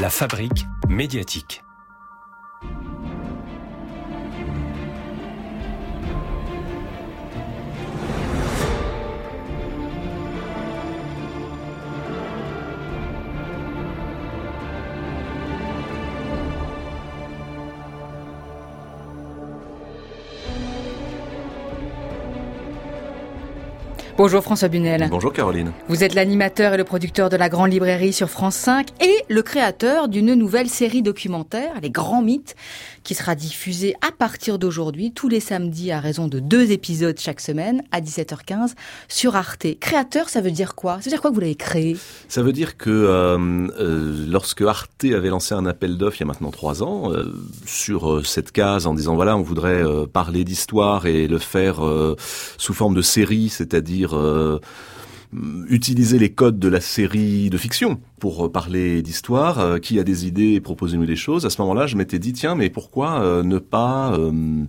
La fabrique médiatique. Bonjour François Bunel. Bonjour Caroline. Vous êtes l'animateur et le producteur de La Grande Librairie sur France 5 et le créateur d'une nouvelle série documentaire, Les Grands Mythes, qui sera diffusée à partir d'aujourd'hui, tous les samedis à raison de 2 épisodes chaque semaine, à 17h15, sur Arte. Créateur, ça veut dire quoi ? Ça veut dire quoi que vous l'avez créé ? Ça veut dire que lorsque Arte avait lancé un appel d'offres il y a maintenant 3 ans, sur cette case en disant voilà, on voudrait parler d'histoire et le faire sous forme de série, c'est-à-dire utiliser les codes de la série de fiction pour parler d'histoire, qui a des idées et proposez-nous des choses. À ce moment-là, je m'étais dit, tiens, mais pourquoi ne pas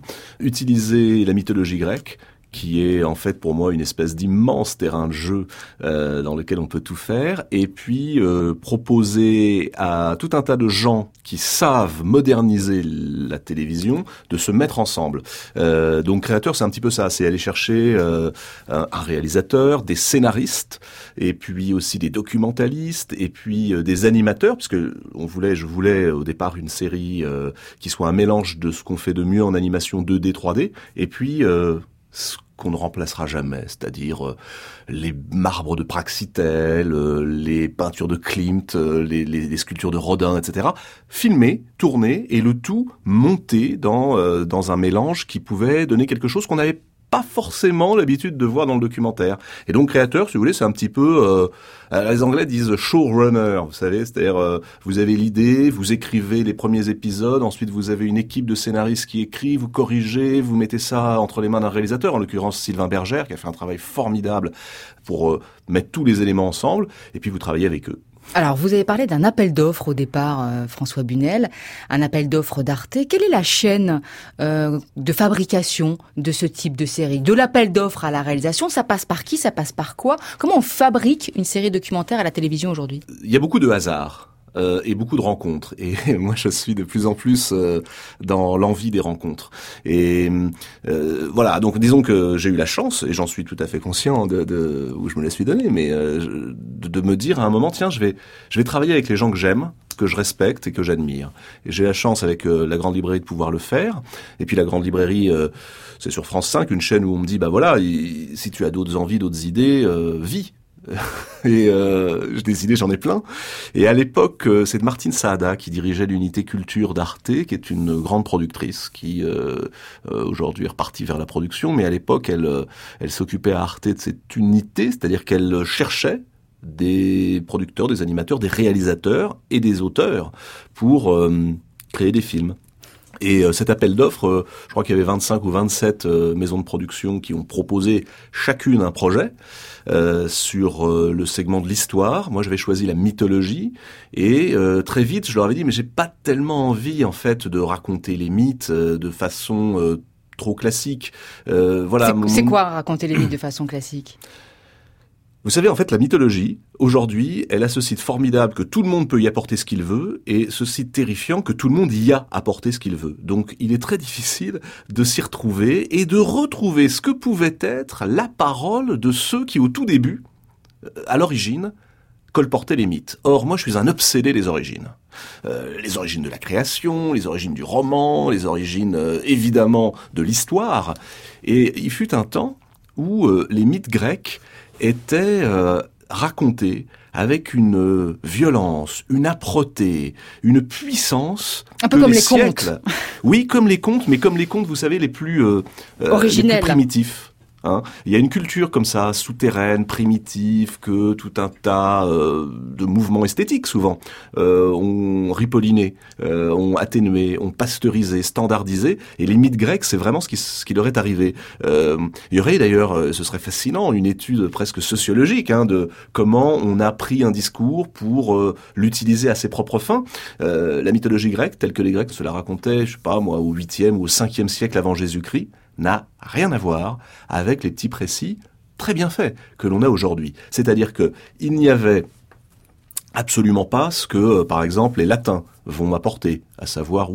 utiliser la mythologie grecque, qui est en fait pour moi une espèce d'immense terrain de jeu dans lequel on peut tout faire, et puis proposer à tout un tas de gens qui savent moderniser la télévision de se mettre ensemble. Donc créateur, c'est un petit peu ça, c'est aller chercher un réalisateur, des scénaristes, et puis aussi des documentalistes, et puis des animateurs, parce que je voulais au départ une série qui soit un mélange de ce qu'on fait de mieux en animation 2D, 3D, et puis ce qu'on ne remplacera jamais, c'est-à-dire les marbres de Praxitèle, les peintures de Klimt, les sculptures de Rodin, etc. Filmé, tourné, et le tout monté dans un mélange qui pouvait donner quelque chose qu'on n'avait pas forcément l'habitude de voir dans le documentaire. Et donc créateur, si vous voulez, c'est un petit peu les Anglais disent showrunner, vous savez, c'est-à-dire vous avez l'idée, vous écrivez les premiers épisodes, ensuite vous avez une équipe de scénaristes qui écrit, vous corrigez, vous mettez ça entre les mains d'un réalisateur, en l'occurrence Sylvain Bergère, qui a fait un travail formidable pour mettre tous les éléments ensemble, et puis vous travaillez avec eux. Alors, vous avez parlé d'un appel d'offres au départ, François Bunel, un appel d'offres d'Arte. Quelle est la chaîne de fabrication de ce type de série ? De l'appel d'offres à la réalisation, ça passe par qui ? Ça passe par quoi ? Comment on fabrique une série documentaire à la télévision aujourd'hui ? Il y a beaucoup de hasard. Et beaucoup de rencontres. Et moi, je suis de plus en plus dans l'envie des rencontres. Et voilà, donc disons que j'ai eu la chance, et j'en suis tout à fait conscient où je me la suis donnée, mais de me dire à un moment, tiens, je vais travailler avec les gens que j'aime, que je respecte et que j'admire. Et j'ai la chance avec la Grande Librairie de pouvoir le faire. Et puis la Grande Librairie, c'est sur France 5, une chaîne où on me dit, bah voilà, si tu as d'autres envies, d'autres idées, vis. Et des idées, j'en ai plein. Et à l'époque, c'est Martine Saada qui dirigeait l'unité culture d'Arte, qui est une grande productrice qui aujourd'hui est repartie vers la production, mais à l'époque, elle s'occupait à Arte de cette unité, c'est-à-dire qu'elle cherchait des producteurs, des animateurs, des réalisateurs et des auteurs pour créer des films. Et cet appel d'offres, je crois qu'il y avait 25 ou 27 maisons de production qui ont proposé chacune un projet sur le segment de l'histoire. Moi, j'avais choisi la mythologie et très vite, je leur avais dit, mais j'ai pas tellement envie en fait de raconter les mythes de façon trop classique. Voilà. C'est quoi raconter les mythes de façon classique ? Vous savez, en fait, la mythologie, aujourd'hui, elle a ce site formidable que tout le monde peut y apporter ce qu'il veut, et ce site terrifiant que tout le monde y a apporté ce qu'il veut. Donc, il est très difficile de s'y retrouver et de retrouver ce que pouvait être la parole de ceux qui, au tout début, à l'origine, colportaient les mythes. Or, moi, je suis un obsédé des origines. Les origines de la création, les origines du roman, les origines, évidemment, de l'histoire. Et il fut un temps où les mythes grecs était raconté avec une violence, une âpreté, une puissance. Un peu comme les contes. Oui, comme les contes, mais comme les contes, vous savez, les plus primitifs. Hein. Il y a une culture comme ça, souterraine, primitive, que tout un tas de mouvements esthétiques, souvent, ont ripolliné, ont atténué, ont pasteurisé, standardisé. Et les mythes grecs, c'est vraiment ce qui leur est arrivé. Il y aurait d'ailleurs, ce serait fascinant, une étude presque sociologique de comment on a pris un discours pour l'utiliser à ses propres fins. La mythologie grecque, telle que les Grecs se la racontaient, je sais pas moi, au 8e ou au 5e siècle avant Jésus-Christ, n'a rien à voir avec les petits précis très bien faits que l'on a aujourd'hui. C'est-à-dire que il n'y avait absolument pas ce que, par exemple, les latins vont m'apporter, à savoir,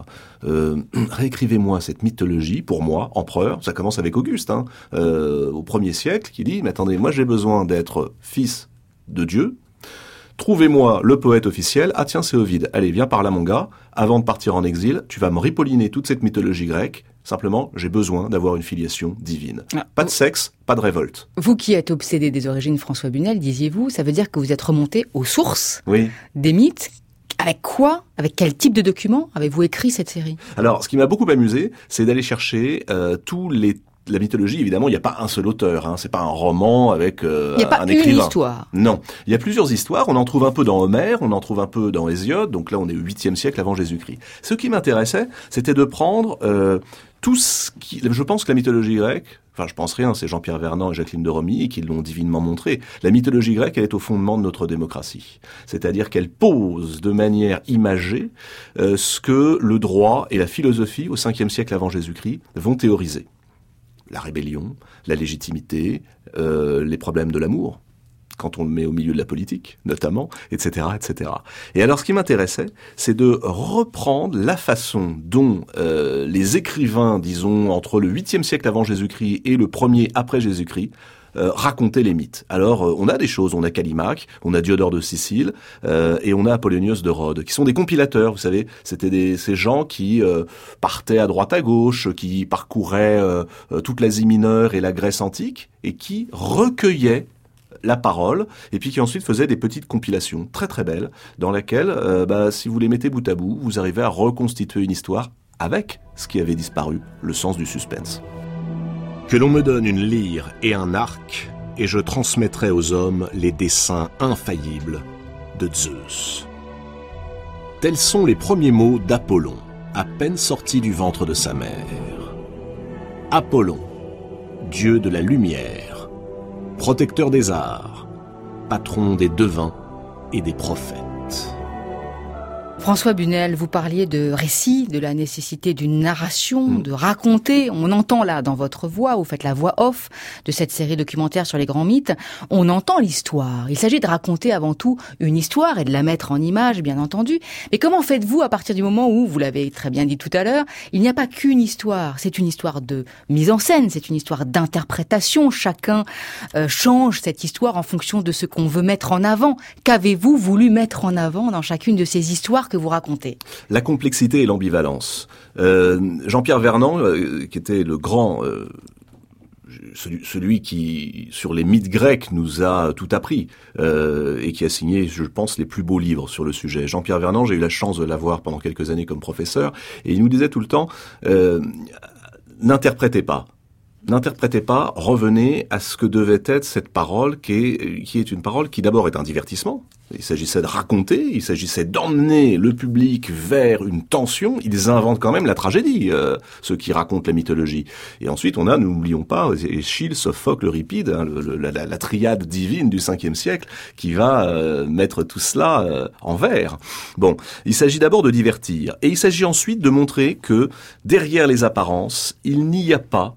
réécrivez-moi cette mythologie, pour moi, empereur, ça commence avec Auguste, au 1er siècle, qui dit, mais attendez, moi j'ai besoin d'être fils de Dieu, trouvez-moi le poète officiel, ah tiens c'est Ovide, allez viens par là mon gars, avant de partir en exil, tu vas me ripolliner toute cette mythologie grecque, simplement j'ai besoin d'avoir une filiation divine. Pas de sexe, pas de révolte. Vous qui êtes obsédé des origines, François Bunel, disiez-vous, ça veut dire que vous êtes remonté aux sources des mythes. Avec quoi, avec quel type de documents avez-vous écrit cette série? Alors, ce qui m'a beaucoup amusé, c'est d'aller chercher la mythologie, évidemment, il n'y a pas un seul auteur, c'est pas un roman avec un écrivain. Il n'y a pas une histoire. Non, il y a plusieurs histoires, on en trouve un peu dans Homère, on en trouve un peu dans Hésiode, donc là on est au 8e siècle avant Jésus-Christ. Ce qui m'intéressait, c'était de prendre tout ce qui... Je pense que la mythologie grecque, je pense rien, c'est Jean-Pierre Vernant et Jacqueline de Romilly qui l'ont divinement montré. La mythologie grecque, elle est au fondement de notre démocratie. C'est-à-dire qu'elle pose de manière imagée ce que le droit et la philosophie au 5e siècle avant Jésus-Christ vont théoriser. La rébellion, la légitimité, les problèmes de l'amour, quand on le met au milieu de la politique, notamment, etc., etc. Et alors, ce qui m'intéressait, c'est de reprendre la façon dont les écrivains, disons, entre le 8e siècle avant Jésus-Christ et le 1er après Jésus-Christ, racontaient les mythes. Alors, on a des choses, on a Callimaque, on a Diodore de Sicile, et on a Apollonios de Rhodes, qui sont des compilateurs, vous savez, c'était ces gens qui partaient à droite à gauche, qui parcouraient toute l'Asie mineure et la Grèce antique, et qui recueillaient la parole, et puis qui ensuite faisait des petites compilations très très belles, dans lesquelles, si vous les mettez bout à bout, vous arrivez à reconstituer une histoire avec ce qui avait disparu, le sens du suspense. Que l'on me donne une lyre et un arc, et je transmettrai aux hommes les desseins infaillibles de Zeus. Tels sont les premiers mots d'Apollon, à peine sorti du ventre de sa mère. Apollon, dieu de la lumière, protecteur des arts, patron des devins et des prophètes. François Bunel, vous parliez de récit, de la nécessité d'une narration, de raconter. On entend là dans votre voix, vous faites la voix off de cette série documentaire sur les grands mythes, on entend l'histoire. Il s'agit de raconter avant tout une histoire et de la mettre en image, bien entendu. Mais comment faites-vous à partir du moment où, vous l'avez très bien dit tout à l'heure, il n'y a pas qu'une histoire, c'est une histoire de mise en scène, c'est une histoire d'interprétation. Chacun change cette histoire en fonction de ce qu'on veut mettre en avant. Qu'avez-vous voulu mettre en avant dans chacune de ces histoires que vous racontez? La complexité et l'ambivalence. Jean-Pierre Vernant, qui était le grand... celui qui, sur les mythes grecs, nous a tout appris et qui a signé, je pense, les plus beaux livres sur le sujet. Jean-Pierre Vernant, j'ai eu la chance de l'avoir pendant quelques années comme professeur, et il nous disait tout le temps, n'interprétez pas, revenez à ce que devait être cette parole qui est une parole qui d'abord est un divertissement. Il s'agissait de raconter, il s'agissait d'emmener le public vers une tension. Ils inventent quand même la tragédie, ceux qui racontent la mythologie. Et ensuite, on a, n'oublions pas, Échille, Sophocle, Euripide, la triade divine du 5e siècle, qui va mettre tout cela en vers. Bon, il s'agit d'abord de divertir, et il s'agit ensuite de montrer que derrière les apparences, il n'y a pas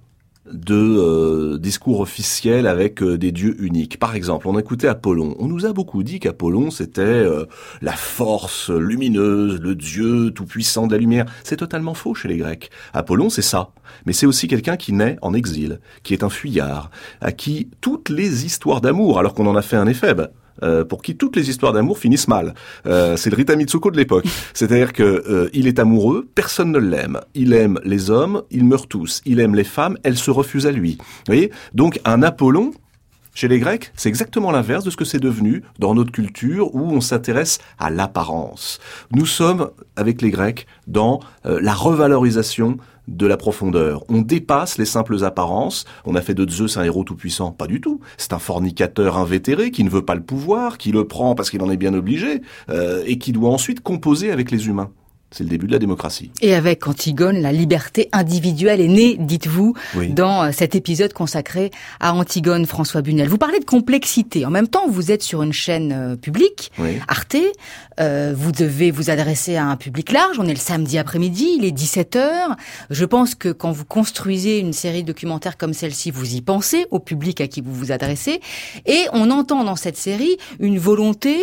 de discours officiel avec des dieux uniques. Par exemple, on écoutait Apollon. On nous a beaucoup dit qu'Apollon, c'était la force lumineuse, le dieu tout-puissant de la lumière. C'est totalement faux chez les Grecs. Apollon, c'est ça. Mais c'est aussi quelqu'un qui naît en exil, qui est un fuyard, à qui toutes les histoires d'amour, alors qu'on en a fait un éphèbe, pour qui toutes les histoires d'amour finissent mal. C'est le Rita Mitsuko de l'époque. C'est-à-dire que il est amoureux, personne ne l'aime. Il aime les hommes, ils meurent tous. Il aime les femmes, elles se refusent à lui. Vous voyez ? Donc un Apollon, chez les Grecs, c'est exactement l'inverse de ce que c'est devenu dans notre culture où on s'intéresse à l'apparence. Nous sommes, avec les Grecs, dans la revalorisation de la profondeur. On dépasse les simples apparences. On a fait de Zeus un héros tout-puissant. Pas du tout. C'est un fornicateur invétéré qui ne veut pas le pouvoir, qui le prend parce qu'il en est bien obligé, et qui doit ensuite composer avec les humains. C'est le début de la démocratie. Et avec Antigone, la liberté individuelle est née, dites-vous, dans cet épisode consacré à Antigone, François Bunel. Vous parlez de complexité. En même temps, vous êtes sur une chaîne publique, Arte. Vous devez vous adresser à un public large. On est le samedi après-midi, il est 17h. Je pense que quand vous construisez une série documentaire comme celle-ci, vous y pensez au public à qui vous vous adressez. Et on entend dans cette série une volonté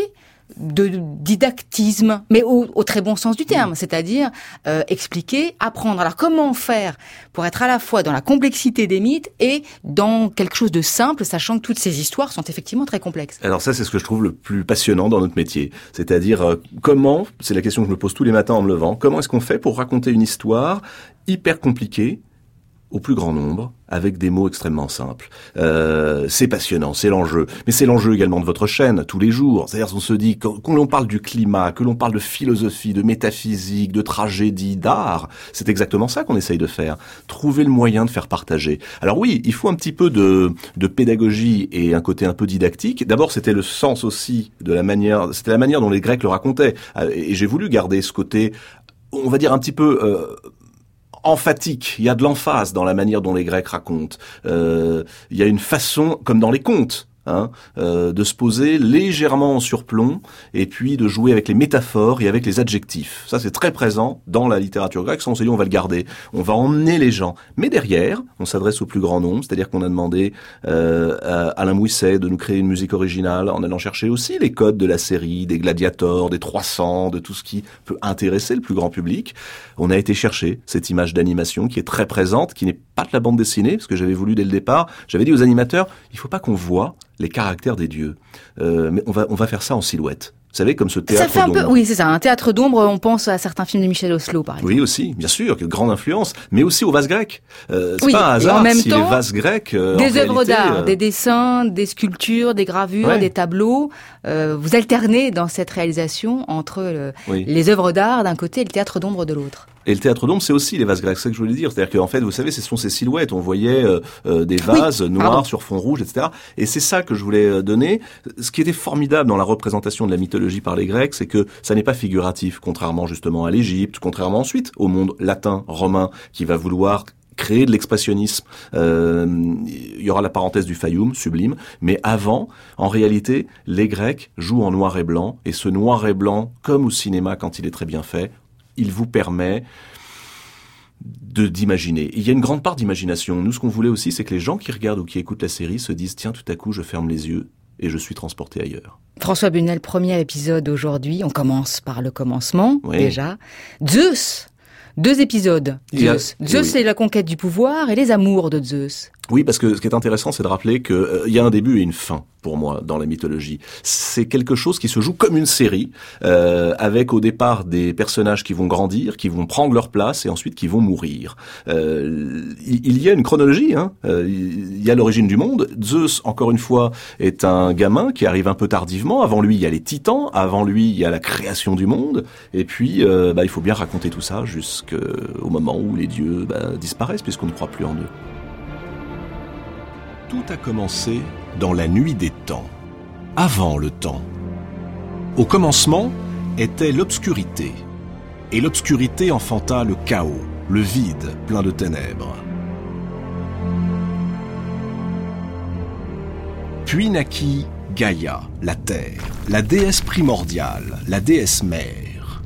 de didactisme, mais au très bon sens du terme, c'est-à-dire expliquer, apprendre. Alors comment faire pour être à la fois dans la complexité des mythes et dans quelque chose de simple, sachant que toutes ces histoires sont effectivement très complexes. Alors ça, c'est ce que je trouve le plus passionnant dans notre métier. C'est-à-dire comment, c'est la question que je me pose tous les matins en me levant, comment est-ce qu'on fait pour raconter une histoire hyper compliquée au plus grand nombre, avec des mots extrêmement simples. C'est passionnant, c'est l'enjeu. Mais c'est l'enjeu également de votre chaîne, tous les jours. C'est-à-dire qu'on se dit, quand l'on parle du climat, que l'on parle de philosophie, de métaphysique, de tragédie, d'art, c'est exactement ça qu'on essaye de faire. Trouver le moyen de faire partager. Alors oui, il faut un petit peu de pédagogie et un côté un peu didactique. D'abord, c'était le sens aussi de la manière, c'était la manière dont les Grecs le racontaient. Et j'ai voulu garder ce côté, on va dire un petit peu emphatique. Il y a de l'emphase dans la manière dont les Grecs racontent. Il y a une façon, comme dans les contes, de se poser légèrement en surplomb et puis de jouer avec les métaphores et avec les adjectifs. Ça, c'est très présent dans la littérature grecque. Ça, on s'est dit, on va le garder. On va emmener les gens. Mais derrière, on s'adresse au plus grand nombre, c'est-à-dire qu'on a demandé à Alain Mouisset de nous créer une musique originale en allant chercher aussi les codes de la série, des Gladiators, des 300, de tout ce qui peut intéresser le plus grand public. On a été chercher cette image d'animation qui est très présente, qui n'est pas de la bande dessinée, parce que j'avais voulu dès le départ, j'avais dit aux animateurs, il faut pas qu'on voit les caractères des dieux. Mais on va faire ça en silhouette. Vous savez, comme ce théâtre d'ombre. Ça fait un peu, oui, c'est ça, un théâtre d'ombre, on pense à certains films de Michel Oslo, par exemple. Oui, aussi, bien sûr, quelle grande influence, mais aussi aux vases grecs. C'est oui, pas un hasard en même si temps, les vases grecs, des œuvres d'art, des dessins, des sculptures, des gravures, des tableaux, vous alternez dans cette réalisation entre les œuvres d'art d'un côté et le théâtre d'ombre de l'autre. Et le théâtre d'ombre, c'est aussi les vases grecs, c'est ça que je voulais dire. C'est-à-dire qu'en fait, vous savez, ce sont ces silhouettes. On voyait des vases noirs sur fond rouge, etc. Et c'est ça que je voulais donner. Ce qui était formidable dans la représentation de la mythologie par les Grecs, c'est que ça n'est pas figuratif, contrairement justement à l'Égypte, contrairement ensuite au monde latin, romain, qui va vouloir créer de l'expressionnisme. Il y aura la parenthèse du Fayoum, sublime. Mais avant, en réalité, les Grecs jouent en noir et blanc. Et ce noir et blanc, comme au cinéma quand il est très bien fait, il vous permet d'imaginer. Il y a une grande part d'imagination. Nous, ce qu'on voulait aussi, c'est que les gens qui regardent ou qui écoutent la série se disent « Tiens, tout à coup, je ferme les yeux et je suis transporté ailleurs ». François Bunel, premier épisode aujourd'hui. On commence par le commencement, déjà. Zeus, 2 épisodes. Zeus, c'est la conquête du pouvoir et les amours de Zeus. Oui, parce que ce qui est intéressant, c'est de rappeler qu'il y a un début et une fin, pour moi, dans la mythologie. C'est quelque chose qui se joue comme une série, avec au départ des personnages qui vont grandir, qui vont prendre leur place et ensuite qui vont mourir. Il y a une chronologie, il y a l'origine du monde. Zeus, encore une fois, est un gamin qui arrive un peu tardivement. Avant lui, il y a les titans. Avant lui, il y a la création du monde. Et puis, il faut bien raconter tout ça jusqu'au moment où les dieux disparaissent, puisqu'on ne croit plus en eux. Tout a commencé dans la nuit des temps, avant le temps. Au commencement était l'obscurité, et l'obscurité enfanta le chaos, le vide plein de ténèbres. Puis naquit Gaïa, la terre, la déesse primordiale, la déesse mère.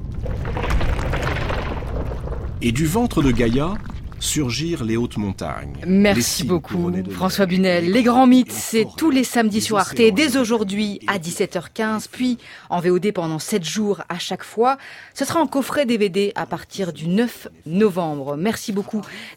Et du ventre de Gaïa surgir les hautes montagnes. Merci beaucoup, François Bunel. Les grands mythes, c'est tous les samedis sur Arte, dès aujourd'hui à 17h15, puis en VOD pendant 7 jours à chaque fois. Ce sera en coffret DVD à partir du 9 novembre. Merci beaucoup